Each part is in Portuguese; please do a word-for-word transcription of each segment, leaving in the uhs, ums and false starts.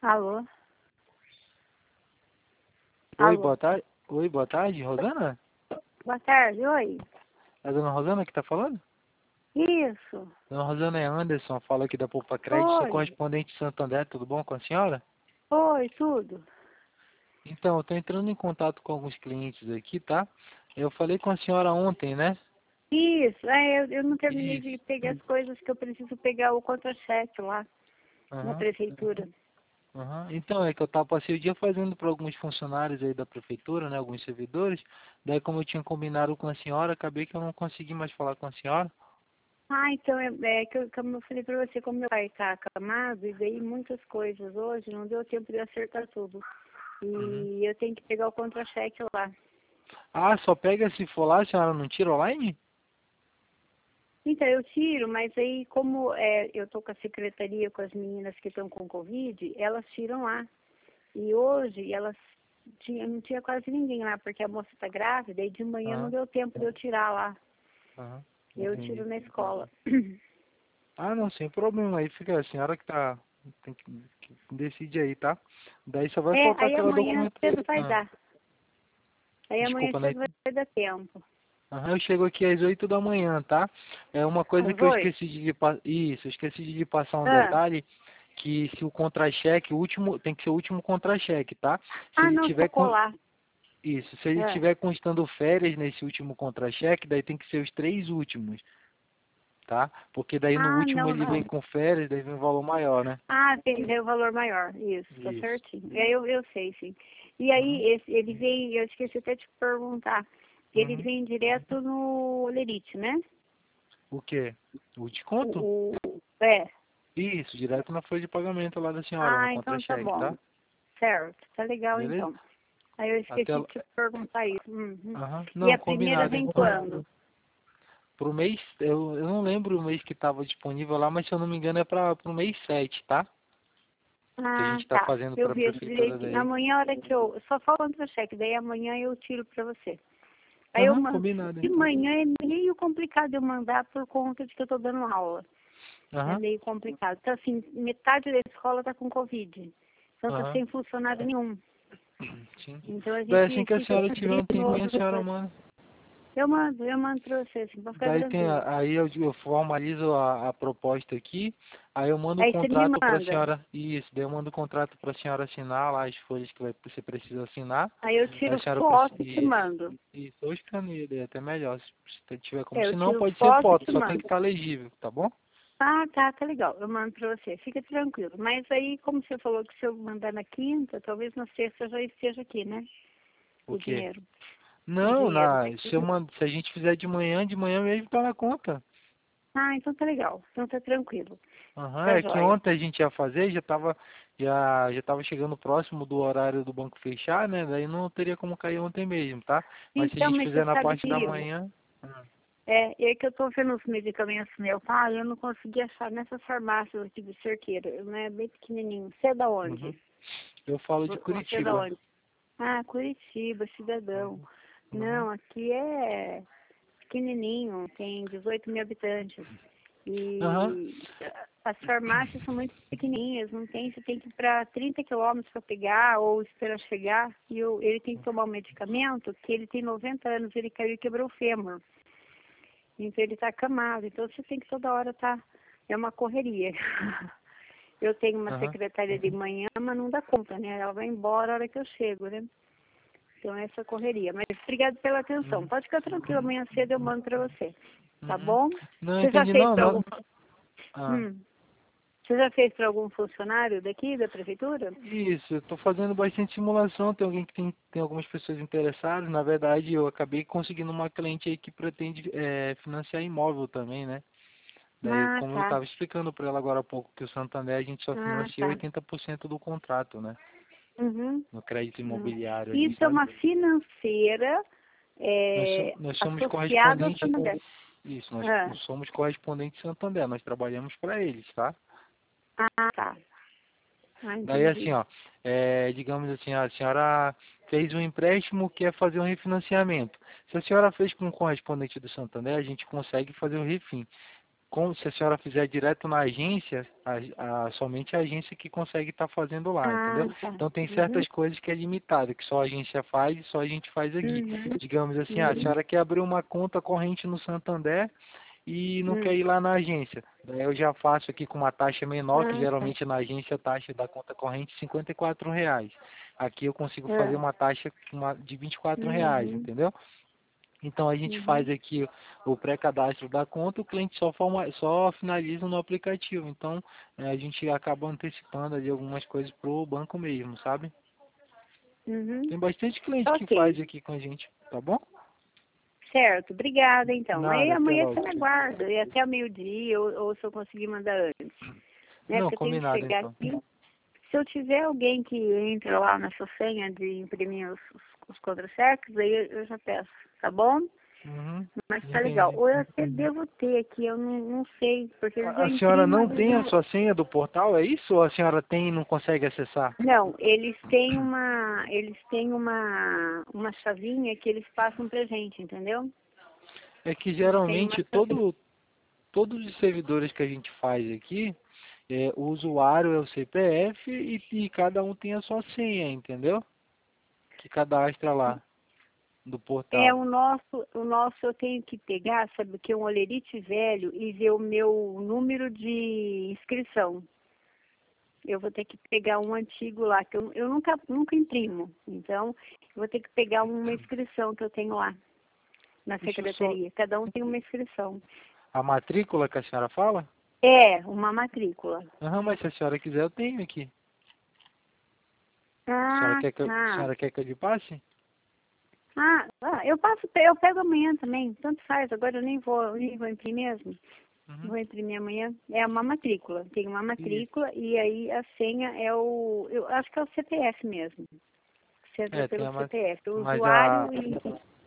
Alô? Oi, Alô? boa tarde. Oi, boa tarde, Rosana? Boa tarde, oi. É a dona Rosana que tá falando? Isso. Dona Rosana é Anderson, fala aqui da Poupa Crédito, sou Oi. correspondente de Santo André, tudo bom com a senhora? Oi, tudo. Então, eu tô entrando em contato com alguns clientes aqui, tá? Eu falei com a senhora ontem, né? Isso, é, eu, eu não terminei Isso. de pegar as coisas que eu preciso pegar o contra-cheque lá na Aham. prefeitura. Aham. Então, é que eu tava, passei o dia fazendo para alguns funcionários aí da prefeitura, né? Alguns servidores. Daí, como eu tinha combinado com a senhora, acabei que eu não consegui mais falar com a senhora. Ah, então, é, é que eu, como eu falei pra você, como meu pai tá acamado, e daí muitas coisas hoje, não deu tempo de acertar tudo. Uhum. E eu tenho que pegar o contra-cheque lá. Ah, só pega se for lá, a senhora não tira online? Então, eu tiro, mas aí como é, eu tô com a secretaria, com as meninas que estão com Covid, elas tiram lá. E hoje elas tinha, não tinha quase ninguém lá, porque a moça está grávida e de manhã não Aham. deu tempo de eu tirar lá. Aham. Eu Entendi. tiro na escola. Ah, não, sem problema. Aí fica a senhora que tá. Tem que, que decide aí, tá? Daí só vai É, faltar aí aquela amanhã cedo documentação. vai Ah, dar. Aí amanhã desculpa, né? cedo vai dar tempo. Aham, eu chego aqui às oito da manhã, tá? É uma coisa Às que eu oito? esqueci de pa- isso, eu esqueci de passar um Ah, detalhe, que se o contra-cheque, o último, tem que ser o último contra-cheque, tá? Se ah ele não, só tiver com colar. isso, se ele Ah, tiver constando férias nesse último contra-cheque, daí tem que ser os três últimos, tá? Porque daí no ah último não, ele vem não. com férias, daí vem um valor maior, né? Ah, tem, tem o valor maior. Isso, tá Isso. certinho. É, eu, eu sei, sim. E aí, Uhum. esse, ele vem, eu esqueci até de perguntar. Ele Uhum. vem direto no Olerite, né? O quê? O desconto? O, o, é. Isso, direto na folha de pagamento lá da senhora, no Ah, então tá contra-cheque, bom. tá? Certo, tá legal Beleza? então. Aí eu Até esqueci lá. de te perguntar isso. Uhum. Aham. E Não, a primeira combinado vem então. quando? Pro mês, eu, eu não lembro o mês que estava disponível lá, mas se eu não me engano é para o mês sete, tá? Que a Ah, gente está tá. fazendo Eu para a vi prefeitura direitinho. daí. Amanhã, a hora que eu. Só falta o cheque, daí amanhã eu tiro pra você. Aí eu Aham, mando. combinado De então. manhã é meio complicado eu mandar por conta de que eu tô dando aula. É Aham, meio complicado. Então, assim, metade da escola tá com Covid. Então tá aham. sem funcionário nenhum. Sim. Então a Daí assim gente que a fica senhora tiver cobrindo um tempinho, a outro senhora depois. manda. Eu mando, eu mando pra você, assim, pode ficar Daí tem, tranquilo. a- aí eu, eu formalizo a, a proposta aqui, aí eu mando o Aí você me contrato para a manda. senhora, isso, daí eu mando o contrato para a senhora assinar lá as folhas que vai, você precisa assinar, Aí eu aí a tiro senhora foto precisa, e te isso, mando. isso, ou escaneia, daí é até melhor, se se tiver como, É, eu se não tiro pode ser foto e foto, te só tem que mando. estar legível, tá bom? Ah, tá, tá legal. Eu mando pra você. Fica tranquilo. Mas aí, como você falou que se eu mandar na quinta, talvez na sexta já esteja aqui, né? O O quê? dinheiro. O Não, dinheiro na, daqui. se, eu mando, se a gente fizer de manhã, de manhã mesmo tá na conta. Ah, então tá legal. Então tá tranquilo. Aham, Tá é que joia. ontem a gente ia fazer, já tava, já, já tava chegando próximo do horário do banco fechar, né? Daí não teria como cair ontem mesmo, tá? Mas se a Então, gente mas você fizer na sabe parte da que manhã. Hum, é, é que eu tô vendo os medicamentos meu, tá? Eu não consegui achar nessas farmácias aqui de Cerqueira, né? Bem pequenininho. Você é da uhum. onde? Eu falo de Vo- Você é da Curitiba. onde? Ah, Curitiba, cidadão. Uhum. Uhum. Não, aqui é pequenininho, tem dezoito mil habitantes. Aham. E as farmácias são muito pequenininhas, não tem, você tem que ir para trinta quilômetros para pegar ou esperar chegar. E o, ele tem que tomar um medicamento que ele tem noventa anos, ele caiu e quebrou o fêmur. Então ele está acamado, então você tem que toda hora estar, é uma correria. Eu tenho uma Aham. secretária de manhã, mas não dá conta, né? Ela vai embora a hora que eu chego, né? Então essa correria. Mas obrigado pela atenção. Uhum. Pode ficar tranquilo, amanhã cedo eu mando para você. Tá Uhum. bom? Não Você já entendi fez não, para não. algum. Ah. Hum. Você já fez para algum funcionário daqui, da prefeitura? Isso, eu tô fazendo bastante simulação, tem alguém que tem, tem algumas pessoas interessadas, na verdade eu acabei conseguindo uma cliente aí que pretende é, financiar imóvel também, né? Daí, Ah, como eu tá. estava explicando para ela agora há pouco, que o Santander a gente só Ah, financia tá. oitenta por cento do contrato, né? Uhum. No crédito Hum. imobiliário ali, Isso é sabe? uma financeira Nós, so- é, nós somos associada ao correspondente, Santander. isso, nós Ah, somos correspondente Santander, nós trabalhamos para eles, tá? ah, tá. Ah, Daí assim, entendi. ó, é, digamos assim, a senhora fez um empréstimo, quer fazer um refinanciamento. Se a senhora fez com um correspondente do Santander, a gente consegue fazer o refim. como se a senhora fizer direto na agência, a, a, somente a agência que consegue estar fazendo lá, Ah, entendeu? tá. Então tem Uhum. certas coisas que é limitado, que só a agência faz e só a gente faz aqui. Uhum. Digamos assim, ah, a Uhum. senhora quer abrir uma conta corrente no Santander e não Uhum. quer ir lá na agência. Daí eu já faço aqui com uma taxa menor, que Ah, tá. geralmente na agência a taxa da conta corrente é cinquenta e quatro reais. Aqui eu consigo fazer Ah. uma taxa uma- de vinte e quatro reais, Uhum. entendeu? Então a gente Uhum. faz aqui o pré-cadastro da conta, o cliente só, forma, só finaliza no aplicativo. Então eh, a gente acaba antecipando ali algumas coisas pro banco mesmo, sabe? Uhum. Tem bastante cliente que Ok. faz aqui com a gente, tá bom? Certo, obrigada então. Aí Nada, até amanhã logo. você me aguarda, e até o meio-dia, ou, ou se eu conseguir mandar antes. Né? Não, Porque eu tenho que combinado chegar então. aqui. Se eu tiver alguém que entra lá na sua senha de imprimir os, os, os contra-cheques, aí eu, eu já peço, tá bom? Uhum, Mas tá legal. entendi. Ou eu até devo ter aqui, eu não, não sei, porque eles já A a senhora imprimem, não mas eles tem a não... sua senha do portal, é isso? Ou a senhora tem e não consegue acessar? Não, eles têm uma, eles têm uma, uma chavinha que eles passam pra gente, entendeu? É que Eles têm uma geralmente chavinha. todo, todos os servidores que a gente faz aqui, é, o usuário é o C P F e, e cada um tem a sua senha, entendeu? Que cadastra lá do É, portal. o nosso, o nosso eu tenho que pegar, sabe o que? Um olerite velho e ver o meu número de inscrição. Eu vou ter que pegar um antigo lá, que eu, eu nunca, nunca imprimo. Então, eu vou ter que pegar uma inscrição que eu tenho lá na Deixa eu só... secretaria. Cada um tem uma inscrição. A matrícula que a senhora fala? É, uma matrícula. Aham, mas se a senhora quiser eu tenho aqui. A senhora Ah, quer que eu, a tá. senhora quer que eu lhe passe? Ah, ah, eu passo, eu pego amanhã também, tanto faz, agora eu nem vou, nem vou imprimir mesmo. Uhum. Vou imprimir amanhã. É uma matrícula, tem uma Isso. matrícula e aí a senha é o, eu acho que é o C P F mesmo. Você entra É, tem pelo a mat... C P F, o Mas a, usuário e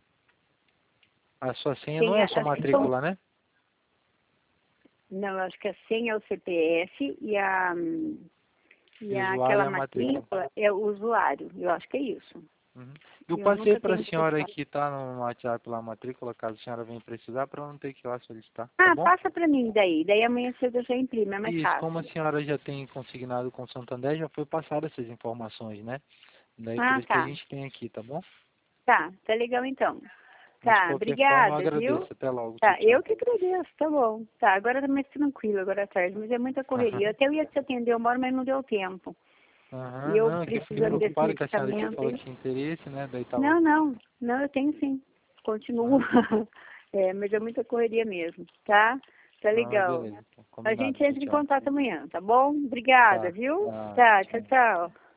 a sua senha não tem é a, a sua acho que são, matrícula, né? não, eu acho que a senha é o C P F e a, E e o a, usuário aquela é a matrícula. matrícula é o usuário, eu acho que é isso. Uhum. Eu Eu passei nunca para a tenho senhora certeza. aqui, tá, no WhatsApp lá a matrícula, caso a senhora venha precisar, para não ter que ir lá solicitar, tá Ah, bom? passa pra mim daí, daí amanhã cedo eu já imprimo, é mais Isso, como a fácil. senhora já tem consignado com o Santander, já foi passada essas informações, né? Daí por Ah, isso que a tá. gente tem aqui, tá bom? Tá, tá legal então. Mas de Tá, qualquer forma eu obrigada, viu? agradeço. Até logo, tchau, Tá, eu tchau. que agradeço, tá bom. Tá, agora tá mais tranquilo, agora à tarde, mas é muita correria. Eu até eu ia te atender uma hora, mas não deu tempo. E Aham, eu não, é que eu fiquei precisando desse preocupado que a senhora tinha medicamento falado aí. que tinha interesse, né? Daí tava. Não, não, não, eu tenho sim. Continuo. Ah, É, mas é muita correria mesmo, tá? Tá não, mas legal. beleza, então. A Combinado, gente tchau, entra em tchau. contato amanhã, tá bom? Obrigada, Tá, viu? tá, Tá, tchau, tchau. tchau.